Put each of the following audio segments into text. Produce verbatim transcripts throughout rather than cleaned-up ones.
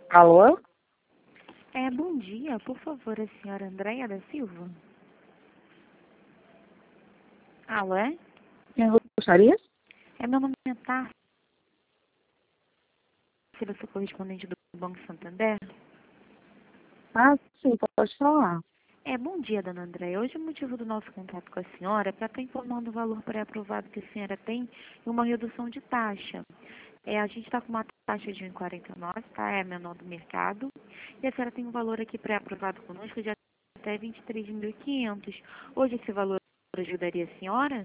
Alô? É, bom dia, por favor, a senhora Andréia da Silva? Alô, é? Quem gostaria? É, meu nome é Tárcia, eu sou correspondente do Banco Santander. Ah, sim, pode falar. É, bom dia, dona Andréia. Hoje o motivo do nosso contato com a senhora é para estar informando o valor pré-aprovado que a senhora tem e uma redução de taxa. É, a gente está com uma taxa de um vírgula quarenta e nove, tá? É a menor do mercado. E a senhora tem um valor aqui pré-aprovado conosco de até vinte e três mil e quinhentos. Hoje esse valor ajudaria a senhora?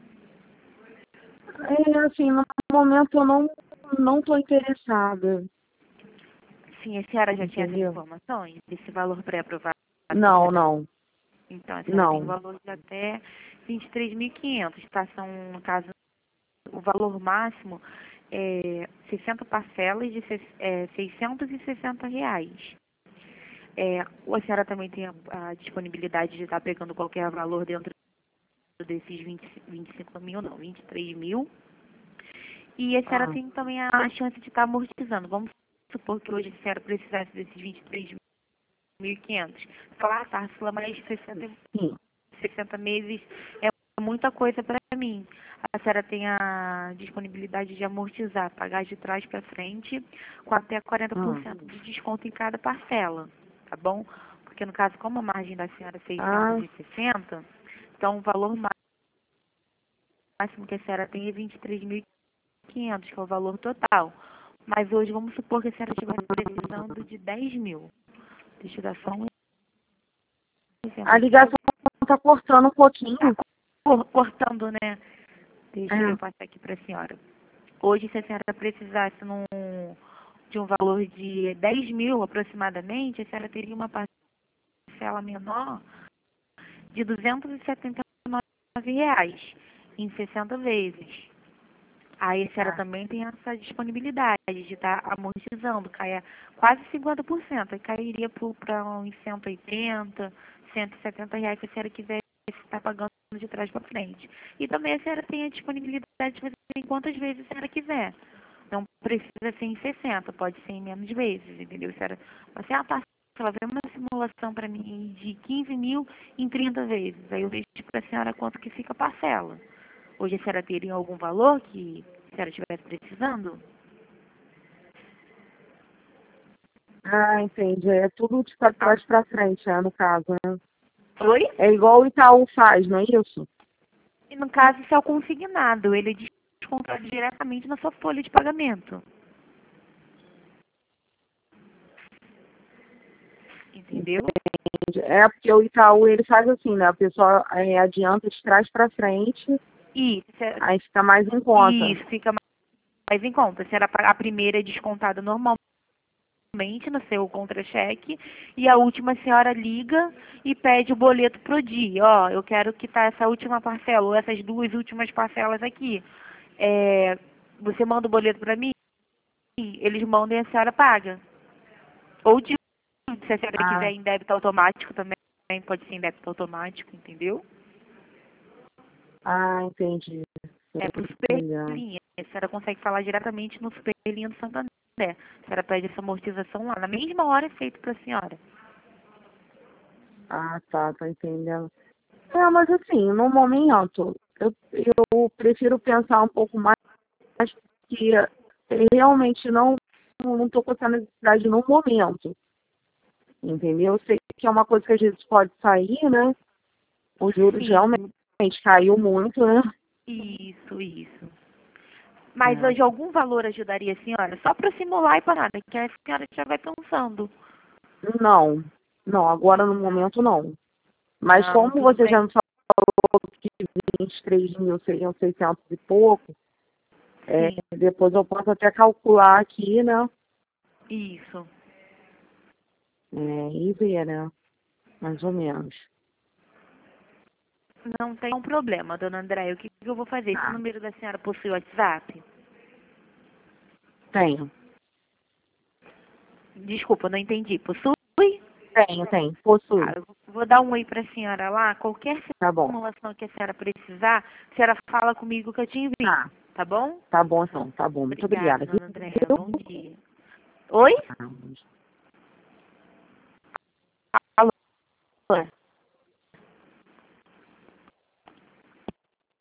É, assim, no momento eu não não estou interessada, Sim, a senhora já tinha essas entendeu? informações? Esse valor pré-aprovado que a Não, senhora... não, Então, a senhora tem um não. valor de até vinte e três mil e quinhentos, tá? São, no caso, o valor máximo é sessenta parcelas de se- é, seiscentos e sessenta reais. É, a senhora também tem a, a disponibilidade de estar pegando qualquer valor dentro desses vinte, vinte e cinco mil, não, vinte e três mil. E a senhora Ah, tem também a chance de estar amortizando. Vamos supor que hoje a senhora precisasse desses vinte e três mil e quinhentos. Falar, Társila, mas sessenta, sim. sessenta meses é muita coisa para mim. A senhora tem a disponibilidade de amortizar, pagar de trás para frente, com até quarenta por Ah, cento de desconto em cada parcela, tá bom? Porque no caso, como a margem da senhora é seiscentos ah, e sessenta, então o valor máximo que a senhora tem é vinte e três mil e quinhentos, que é o valor total. Mas hoje vamos supor que a senhora estivesse precisando de dez mil. Deixa eu dar só um exemplo a aqui para ligação está cortando um pouquinho. tá cor- cortando, né? Deixa eu É, passar aqui para a senhora. Hoje, se a senhora precisasse num, de um valor de dez mil aproximadamente, a senhora teria uma parcela menor de duzentos e setenta e nove reais em sessenta vezes. Aí a senhora tá. também tem essa disponibilidade de estar amortizando, cai a quase cinquenta por cento, aí cairia para uns cento e oitenta, cento e setenta reais se a senhora quisesse estar pagando de trás para frente. E também a senhora tem a disponibilidade de fazer em quantas vezes a senhora quiser. Não precisa ser em sessenta, pode ser em menos vezes, entendeu? A senhora, você, ah, tá, ela vê uma simulação para mim de quinze mil em trinta vezes. Aí eu vejo para a senhora quanto que fica a parcela. Hoje a senhora teria algum valor que a senhora estivesse precisando? Ah, entendi. É tudo de pra Ah, trás para frente, é, no caso, né? oi? É igual o Itaú faz, não é isso? E no caso, isso é o consignado. Ele é descontado diretamente na sua folha de pagamento. Entendeu? É porque o Itaú ele faz assim, né? A pessoa é, adianta de trás para frente, E isso, é- aí fica mais em conta. isso fica mais em conta. A senhora paga- a primeira é descontada normalmente no seu contra-cheque e a última a senhora liga e pede o boleto pro dia. Ó, eu quero quitar essa última parcela ou essas duas últimas parcelas aqui. É, você manda o boleto para mim? Eles mandam e a senhora paga. Ou de, se a senhora quiser Ah, em débito automático também, pode ser em débito automático, entendeu? ah, entendi. É pro Legal. Superlinha. A senhora consegue falar diretamente no Superlinha do Santander. A senhora pede essa amortização lá. Na mesma hora é feito para a senhora. Ah, tá, tô entendendo. É, mas assim, no momento, eu, eu prefiro pensar um pouco mais, porque realmente não não estou com essa necessidade no momento, entendeu? Eu sei que é uma coisa que às vezes pode sair, né? Os juros realmente Sim, caiu muito, né? isso, isso. Mas É. hoje algum valor ajudaria a senhora? Só para simular e parar, né? Que a senhora já vai pensando. Não, não, agora no momento não. Mas Não, como tudo você bem. já me falou que vinte e três mil seriam seiscentos e pouco, é, Sim, depois eu posso até calcular aqui, né? isso. É, e ver, né? Mais ou menos. Não tem um problema, dona Andréia. O que que eu vou fazer? Esse Tá. número da senhora possui WhatsApp? Tenho, Desculpa, não entendi. Possui? tenho, tenho. Tá, Possui. eu vou dar um oi para a senhora lá. Qualquer Tá bom. simulação que a senhora precisar, a senhora fala comigo que eu te envio. Tá. Tá bom? Tá bom então, tá bom. Muito Obrigada, obrigada. dona Andréia. Bom dia. Oi? Alô?